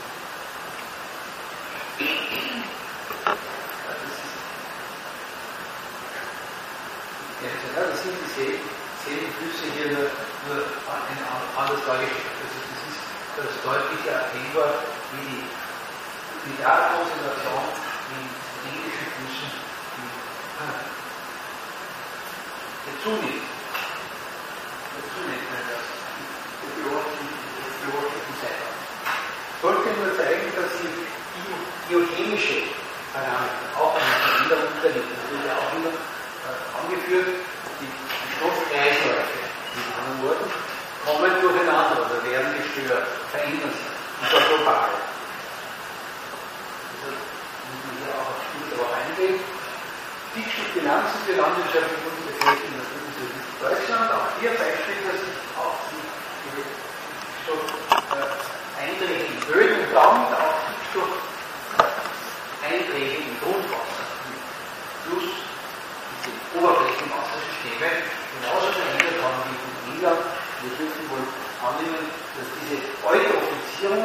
Das sind dieselben Flüsse hier nur anders dargestellt. Also das ist deutlich erkennbar, wie die Datenkonzentration in englischen Flüssen zunimmt. Der biologischen Seite. Ich wollte nur zeigen, dass die biochemische Parameter auch eine Veränderung unterliegen. Das wird ja auch immer angeführt, die Stoffkreisläufe, in anderen Worten, kommen durcheinander oder werden gestört, verändern sich, und zwar global. Also muss man hier auch darauf eingehen. Stickstoffbilanzen für landwirtschaftliche und Bevölkerung in der Bundesrepublik Deutschland, auch hier Beispiel, dass sich auch die Stickstoffeinträge in Böden und damit auch Stickstoffeinträge im Grundwasser, plus Oberflächenwassersysteme genauso verändert haben wie in England. Wir dürfen wohl annehmen, dass diese Eutrophizierung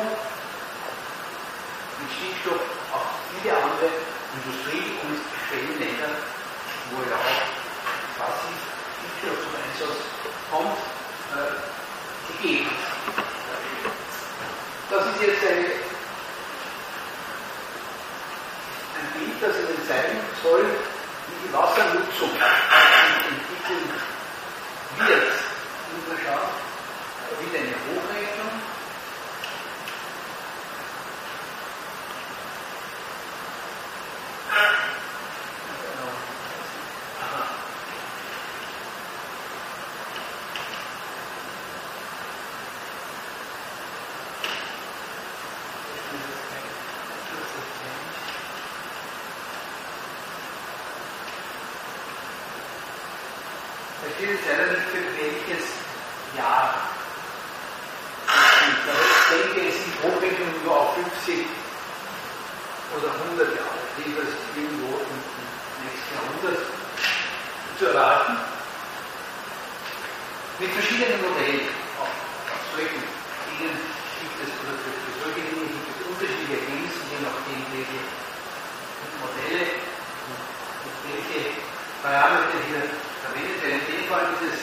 mit Stickstoff auch viele andere Industrie- und Schwellenländer, wo ja auch passiv Stickstoff zum Einsatz kommt, gegeben hat. Das ist jetzt ein Bild, das Ihnen zeigen soll, wie die Wassernutzung entwickeln wird. Und wir schauen wieder eine Hochrechnung. Da steht jetzt leider nicht für welches Jahr. Ich denke, es sind Hochrechnungen nur auf 50 oder 100 Jahre. Ich denke, das ist irgendwo im nächsten Jahrhundert zu erwarten. Mit verschiedenen Modellen. Auf solchen Dingen gibt es, oder für solche Dinge gibt es unterschiedliche Ergebnisse, je nachdem, welche Modelle und welche Parameter hier verwendet werden. In dem Fall ist es,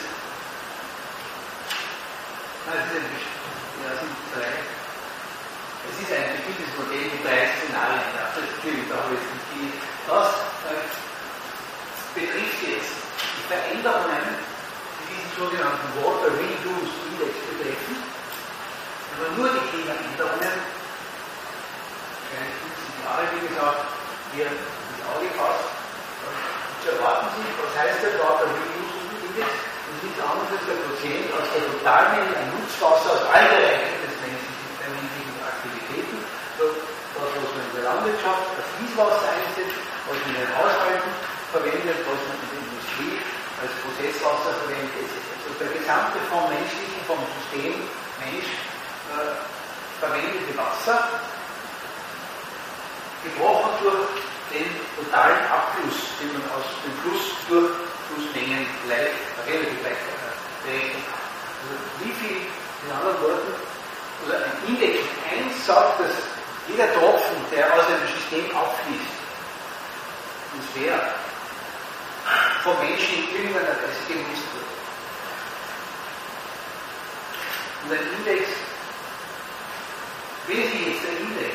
es ist ein bestimmtes Modell mit 3 Szenarien. Das natürlich, da habe ich jetzt nicht viel. Das betrifft jetzt die Veränderungen, die diesen sogenannten Water Reuse Index betreffen. Wenn man nur die Klimaänderungen, 50 Jahre, wie gesagt, hier ins Auge fasst, zu erwarten sind. Was heißt der Water Reuse Index? Das ist nichts anderes als der Quotient aus der Totalmenge an Nutzwasser aus allen Bereichen des menschlichen Aktivitäten. Das, was man in der Landwirtschaft als Fließwasser einsetzt, was man in den Haushalten verwendet, was man in der Industrie als Prozesswasser verwendet, etc. Also der gesamte vom menschlichen, vom System Mensch verwendete Wasser, gebrochen durch den totalen Abfluss, den man aus dem Fluss durch Flussmengen relativ leicht berechnen kann. Also wie viel, in anderen Worten, oder ein Index 1 sagt, dass jeder Tropfen, der aus einem System abfließt, das wäre vom Menschen in irgendeiner Weise genutzt wird. Und ein Index, wie ist jetzt der Index?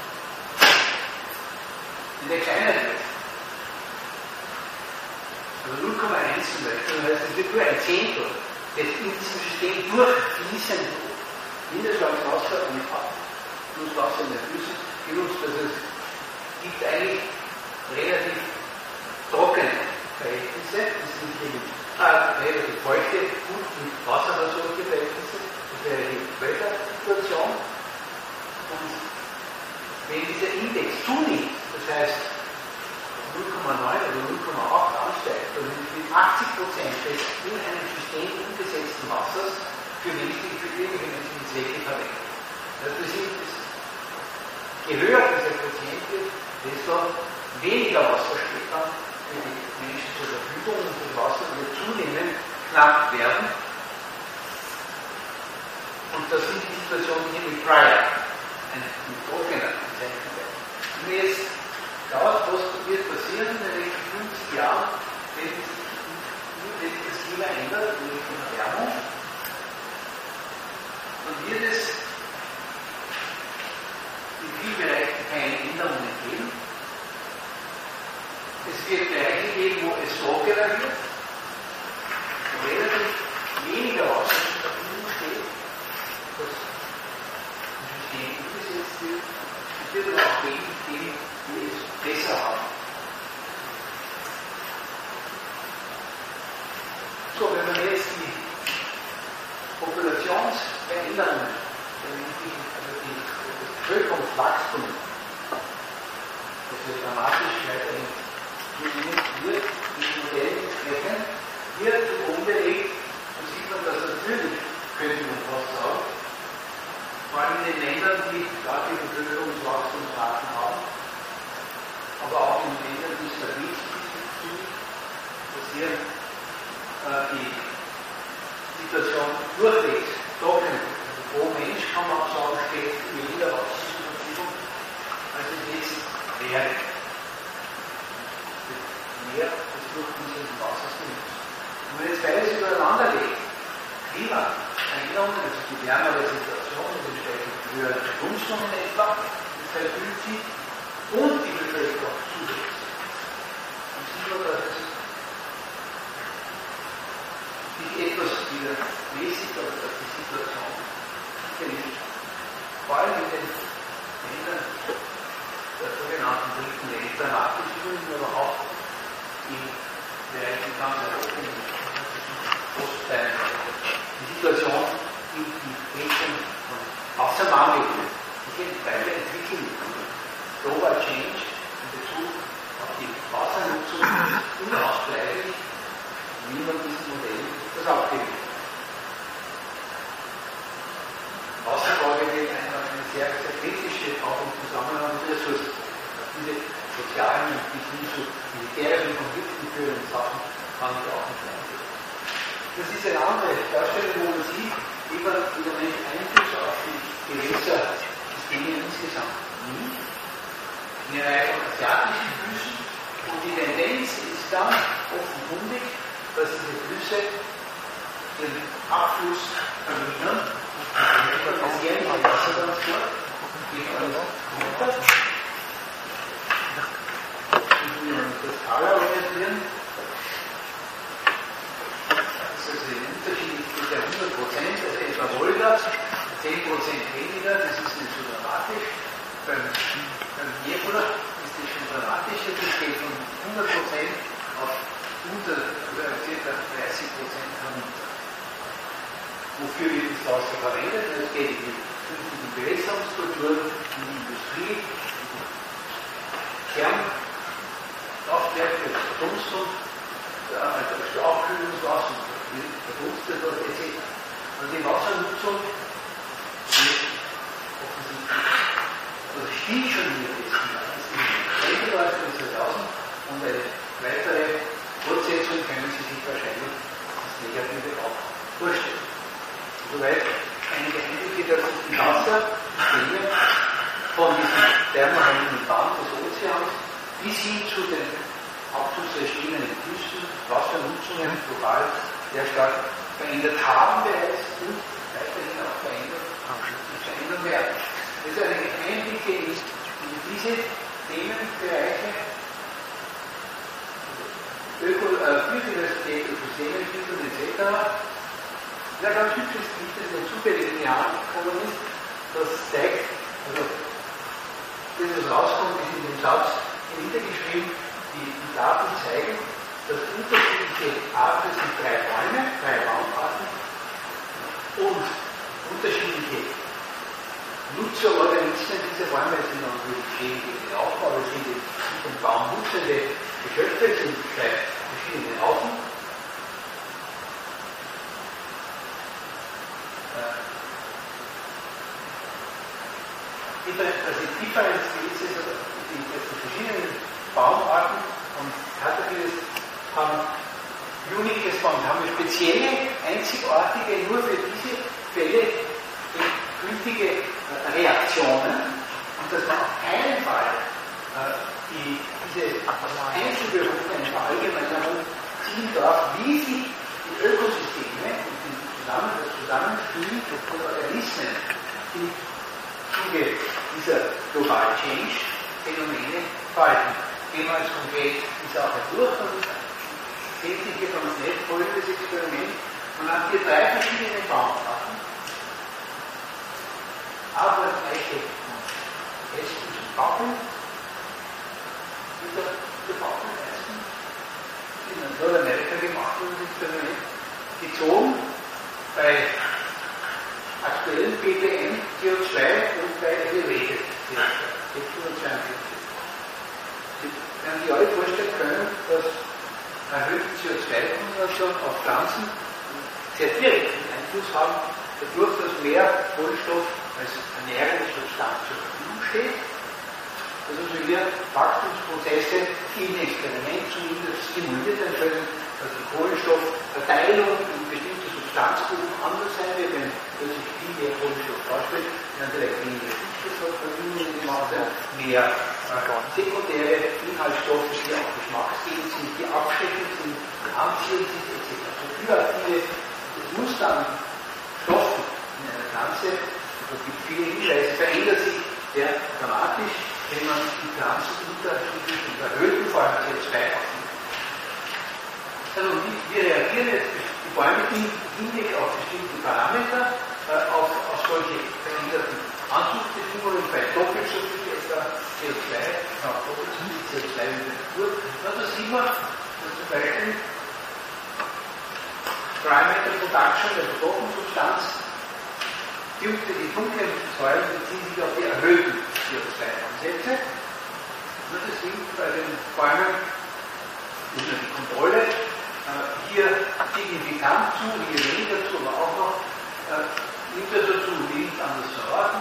In der Kleinheit wird. Also 0,1 zum Beispiel, das heißt, es wird nur ein Zehntel des in diesem System durchfließend Niederschlagswasser und Flusswasser in den Flüssen genutzt. Also es gibt eigentlich relativ trockene Verhältnisse, das sind relativ feuchte, gut mit Wasser versorgte Verhältnisse, das wäre die Wettersituation. Und wenn dieser Index zunimmt, das heißt 0,9 oder 0,8 ansteigt, dann mit 80% des in einem System umgesetzten Wassers für irgendwelche menschlichen Zwecke verwendet. Also je höher dieser Quotient wird, desto weniger Wasser steht dann für die Menschen zur Verfügung und das Wasser wird zunehmend knapp werden. Und das sind die Situationen hier mit Prior, ein Trockener bezeichnet werden. Und jetzt dauert, was wird passieren in den nächsten 50 Jahren, wenn sich das Klima ändert, durch die Erwärmung, dann wird es in vielen Bereichen keine Änderungen geben. Es wird Bereiche geben, wo es trockener wird, wo relativ weniger Wasser zur Verfügung steht, das im System umgesetzt wird. Es wird aber auch Gegenden geben, die es besser haben. So, wenn man jetzt die Populationsveränderungen, also das Bevölkerungswachstum, das wird dramatisch weiterhin zunehmen wird, die Modelle sprechen, hier zugrunde liegt, dann sieht man, dass natürlich könnte man fast sagen, vor allem in den Ländern, die starke Bevölkerungswachstumsraten haben, aber auch in Ländern, die stabil sind, passieren die Situation durchwegs trocken. Also pro Mensch kann man auch sagen, steht weniger Wasser zur Verfügung, als es jetzt wäre. Mehr als durch dieses Wassers genutzt. Und wenn jetzt beides übereinander legt, Klimaveränderungen, also die wärmere Situation, das entsprechend höhere Verdunstung in etwa, das erfüllt sich und die Bevölkerung zuwächst. Dann sieht man, dass es sich etwas wieder mäßigt, aber dass die Situation sicherlich vor allem in den Ländern der sogenannten dritten Welt dramatisch ist, aber auch in Bereichen ganz Europa, in Ostteilen, die Situation, die Menschen von Wassermangel sich weiterentwickeln, Global Change in Bezug auf die Wassernutzung ist unausbleiblich, wie man diesem Modell das abbildet. Wasserfrage wird eine sehr, sehr kritische, auch im Zusammenhang mit Ressourcen. Diese sozialen und bis hin zu militärischen Konflikten führenden Sachen kann ich auch nicht eingehen. Das ist eine andere Darstellung, wo man sieht, wie man über den Einfluss auf die Gewässersysteme insgesamt nimmt. Eine Reihe von asiatischen Flüssen und die Tendenz ist dann offenkundig, dass diese Flüsse den Abfluss vermindern und passieren am Wassertransport gegen alles runter. Das Skala orientieren. Das ist ein Unterschied mit der 100%, also etwa Wolga, 10% weniger, das ist nicht so dramatisch. Beim Nebula ist das schon dramatisch, das geht von 100% auf unter oder ca. 30% herunter. Wofür wird das Wasser verwendet? Es geht in die künftigen Bewässerungskulturen, in die Industrie, Kernkraftwerke, Verdunstung, also Abkühlungswasser, verdunstet wird etc. Also die Wassernutzung wird offensichtlich, also stiefschoniert ist in den 2000 und eine weitere Fortsetzung können Sie sich wahrscheinlich das Negative auch vorstellen. Soweit einige Einblicke, dass sich die Wassersysteme von diesem thermoheimen Band des Ozeans bis hin zu den abzugsregimen Küsten, Wassernutzungen global sehr stark verändert haben bereits und weiterhin auch verändern werden. Das ist eine Einblicke in diese Themenbereiche, Biodiversität, Ökosystementwicklung etc. Ja, ganz hübsch ist das ein zufälligen Jahr gekommen ist, das zeigt, also das was rauskommt, ist in dem Satz niedergeschrieben, die Daten zeigen, dass unterschiedliche Arten sind drei Baumarten und unterschiedliche Nutzerorganismen dieser Bäume sind natürlich verschiedene Aufbau, aber sind den Baum nutzende Geschöpfe, sind zwei verschiedene Arten. Different Species, also die verschiedenen Baumarten und Caterpillars haben Unique Response, haben spezielle, einzigartige, nur für diese Fälle gültige Reaktionen und dass man auf keinen Fall diese Einzelberufungen Verallgemeinerung ziehen darf, wie sich die Ökosysteme und das Zusammenspiel von Organismen im Zuge dieser Global Change Phänomene verhalten. Gehen wir jetzt konkret die Sache durch und sehen Sie hier von uns nicht folgendes Experiment. Man hat hier 3 verschiedene Baumarten. Aber Eiche und Espen und Bachen. Dieser Baucheneisen in Nordamerika gemacht wurde, das Experiment. Gezogen bei aktuellen ppm CO2 und bei elevated CO2, 642. Sie werden sich alle vorstellen können, dass erhöhte CO2-Konzentration auf Pflanzen sehr direkten Einfluss haben, dadurch, dass mehr Kohlenstoff als ernährende Substanz zur Verfügung steht. Also hier Wachstumsprozesse im Experiment zumindest stimuliert werden können, dass die Kohlenstoffverteilung in bestimmte Substanzgruppen anders sein wird, wenn plötzlich viel mehr Kohlenstoff darstellt, dann vielleicht weniger Stickstoffverbindungen gemacht werden, mehr sekundäre Inhaltsstoffe, die auch geschmacksgebend sind, die abschreckend sind, die anziehend sind, etc. So bioaktive Muster an Stoffen in einer Pflanze, es gibt viele Hinweise, verändert sich sehr dramatisch, wenn man die Pflanzen unterschiedlich und erhöhten vor allem CO2 aufnimmt. Also wir reagieren jetzt die Bäume im Hinblick auf bestimmte Parameter, auf solche veränderten Anzugsbedingungen bei doppelt so viel etwa CO2, doppelt so viel CO2 in der Natur. Da sieht man, dass zum Beispiel Primary Production der Bottensubstanz, die dunklen Säuren beziehen sich auf die erhöhten CO2-Ansätze. Und deswegen bei den Bäumen unter die Kontrolle hier signifikant zu, hier weniger zu, aber auch noch nimmt er dazu, wenig anders verraten.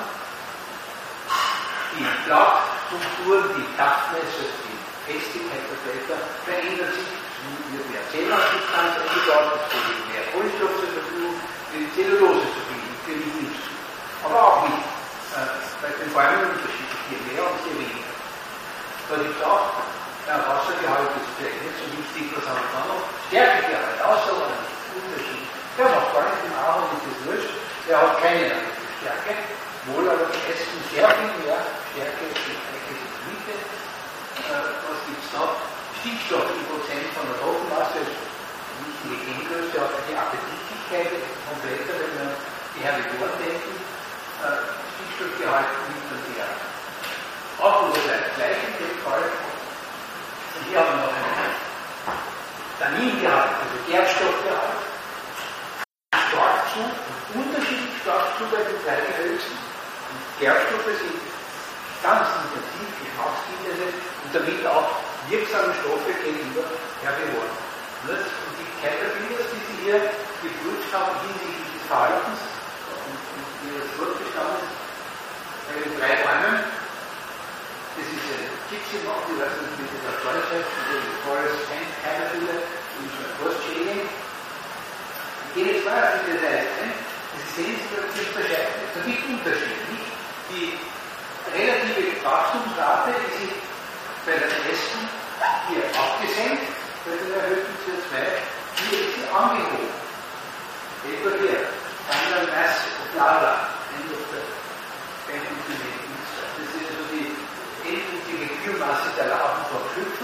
Die Blattstrukturen, die Toughness, also die Festigkeit der Blätter verändert sich, wird mehr Zellsubstanz eingebaut, es wird mehr Kohlenstoff zur Verfügung, wird Zellulose zu bilden, für die nichts. Aber auch nicht. Bei den Bäumen unterschiedlich, hier mehr und hier weniger. Da gibt es auch Wassergehalt, das ist vielleicht nicht so wichtig, was haben wir da noch? Stärkegehalt, außer aber nicht. Unterschied. Der macht gar nicht im Ahorn, ist das wurscht. Der hat keine Stärke, wohl aber die essen sehr viel mehr Stärke als die Mitte. Was gibt es noch? Stickstoff im Prozent von der Trockenmasse, wichtige Kenngröße, auch die Appetitlichkeit kompletter, wenn wir die Herbivoren denken. Stickstoffgehalt nimmt man sehr. Auch Uhrseite, gleich in dem Fall. Und hier haben wir noch einen Tanningehalt, also Gerbstoffgehalt. Stark zu, unterschiedlich stark zu bei den drei Gehölzen. Gerbstoffe sind ganz intensiv geschmacksbildende und damit auch wirksame Stoffe gegenüber Herbivoren. Und die Caterpillars, die sie hier geprüft haben hinsichtlich des Verhaltens und ihres Fortbestandes bei den 3 Bäumen, das ist ein Gypsy Moth, ich weiß nicht, wie das auf Deutsch heißt, die Forest Hand Caterpillar, und so ein Forstschädling. Ich gehe jetzt mal auf die Details ein. Sie sehen, da gibt unterschiedlich. Die relative Wachstumsrate ist bei den Espen hier abgesenkt, bei den erhöhten CO2, hier ist sie angehoben. Etwa hier, Final Mass of Lava, End of the Penultimate. Das ist also die endgültige Biomasse der Larven vor Schlüpfen.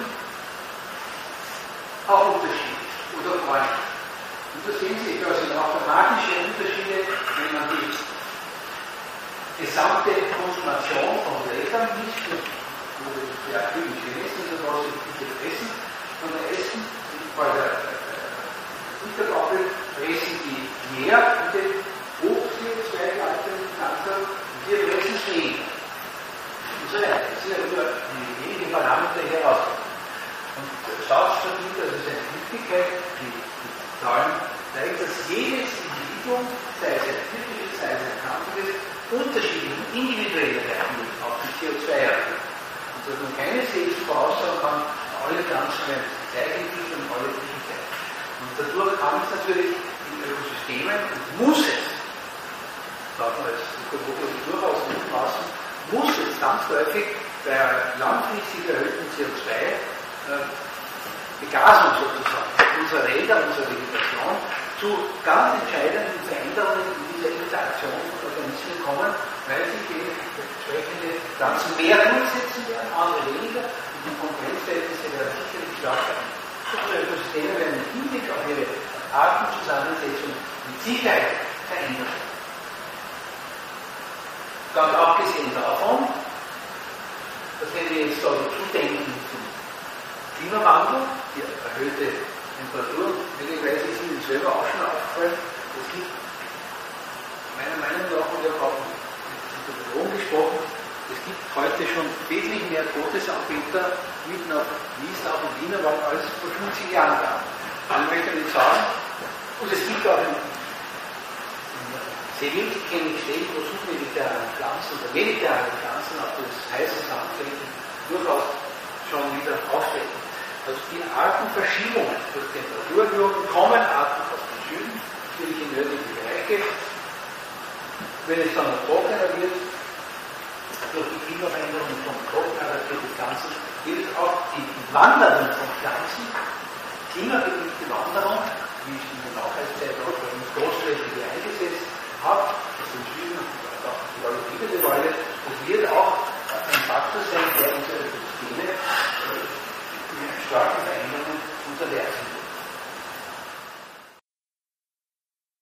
Auch unterschiedlich oder gar nicht. Und da sehen Sie, da sind auch dramatische Unterschiede, wenn man die gesamte Konsumation von Blättern misst, wo wir sehr viel gemessen, so was wir fressen, von der Essen, bei der Futterwaffel fressen die mehr in den Hoch-CO2-gehaltenen Pflanzen und wir fressen es weniger. Und so weiter. Das sind ja nur wenige Parameter heraus. Und Satz verdient also seine Wichtigkeit, die Zahlen zeigen, dass jedes Individuum, sei es ein typisches, sei es ein kantiges, unterschiedlichen, individuellen Reaktionen auf die CO2-Abgabe. Und dass man keineswegs voraussagen kann, alle Pflanzen werden das gleiche entwickeln und alle gleichen Zeit. Und dadurch kann es natürlich in Ökosystemen, und muss es, darf man als Ökologe durchaus nicht lassen, muss es zwangsläufig bei langfristig erhöhten CO2-Begasung sozusagen unserer Räder, unserer Vegetation zu ganz entscheidenden Veränderungen in dieser Interaktion von Organismen kommen, weil sich eben entsprechende Pflanzen mehr durchsetzen werden, andere weniger, und die Konkurrenzverhältnisse werden sicherlich stark sein. Unsere Ökosysteme werden im Hinblick auf ihre Artenzusammensetzung mit Sicherheit verändert. Ganz abgesehen davon, dass wenn wir jetzt dazu denken zum Klimawandel, die erhöhte Temperatur, möglicherweise ist Ihnen selber auch schon aufgefallen, es gibt meiner Meinung nach, und ich habe auch mit Psychologen gesprochen, es gibt heute schon wesentlich mehr Todesanbieter mitten auf Wiesnach und Wienerwald als vor 50 Jahren gab. Also ich möchte nicht sagen, und es gibt auch in Seewild-Klinik stehen, wo submediterrane Pflanzen oder mediterrane Pflanzen auf das heiße Sandflächen durchaus schon wieder auftreten. Also die Artenverschiebungen durch Temperaturerhöhungen kommen Arten aus dem Süden, natürlich in nördliche Bereiche. Wenn es dann noch trockener wird, durch die Klimaveränderungen von trockener durch die Pflanzen, wird auch die Wanderung von Pflanzen klimabedingt